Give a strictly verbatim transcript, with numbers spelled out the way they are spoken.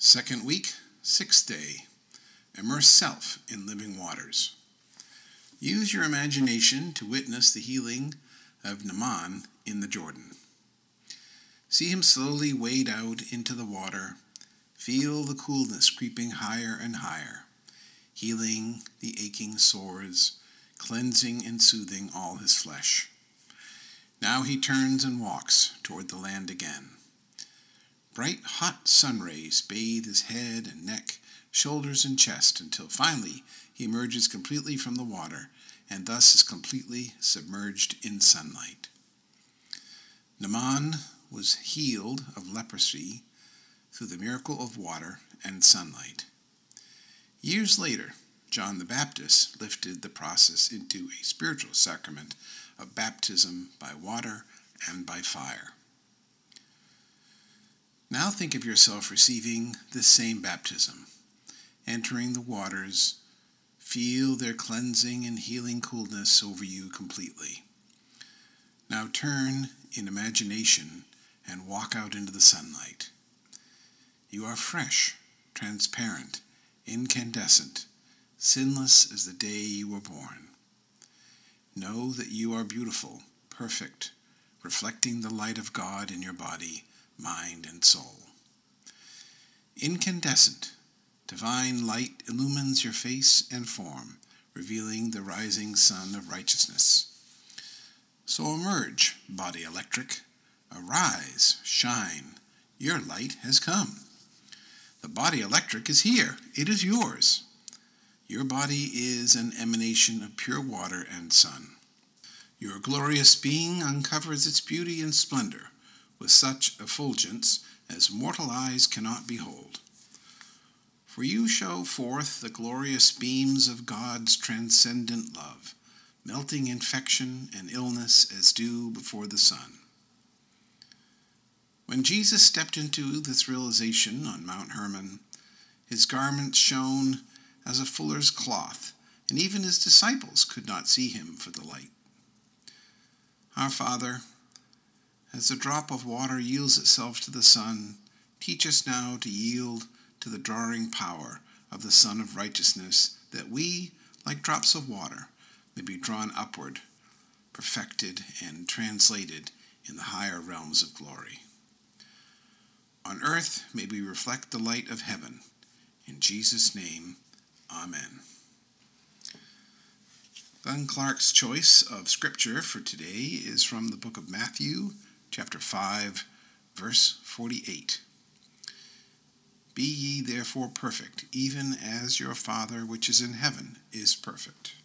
Second week, sixth day. Immerse self in living waters. Use your imagination to witness the healing of Naaman in the Jordan. See him slowly wade out into the water. Feel the coolness creeping higher and higher, healing the aching sores, cleansing and soothing all his flesh. Now he turns and walks toward the land again. Bright, hot sun rays bathe his head and neck, shoulders and chest, until finally he emerges completely from the water and thus is completely submerged in sunlight. Naaman was healed of leprosy through the miracle of water and sunlight. Years later, John the Baptist lifted the process into a spiritual sacrament of baptism by water and by fire. Now think of yourself receiving this same baptism, entering the waters. Feel their cleansing and healing coolness over you completely. Now turn in imagination and walk out into the sunlight. You are fresh, transparent, incandescent, sinless as the day you were born. Know that you are beautiful, perfect, reflecting the light of God in your body, mind, and soul. Incandescent, divine light illumines your face and form, revealing the rising sun of righteousness. So emerge, body electric. Arise, shine. Your light has come. The body electric is here. It is yours. Your body is an emanation of pure water and sun. Your glorious being uncovers its beauty and splendor with such effulgence as mortal eyes cannot behold. For you show forth the glorious beams of God's transcendent love, melting infection and illness as dew before the sun. When Jesus stepped into this realization on Mount Hermon, his garments shone as a fuller's cloth, and even his disciples could not see him for the light. Our Father, as the drop of water yields itself to the sun, teach us now to yield to the drawing power of the Sun of Righteousness, that we, like drops of water, may be drawn upward, perfected and translated in the higher realms of glory. On earth may we reflect the light of heaven. In Jesus' name, Amen. Glenn Clark's choice of scripture for today is from the book of Matthew, chapter five, verse forty-eight. Be ye therefore perfect, even as your Father which is in heaven is perfect.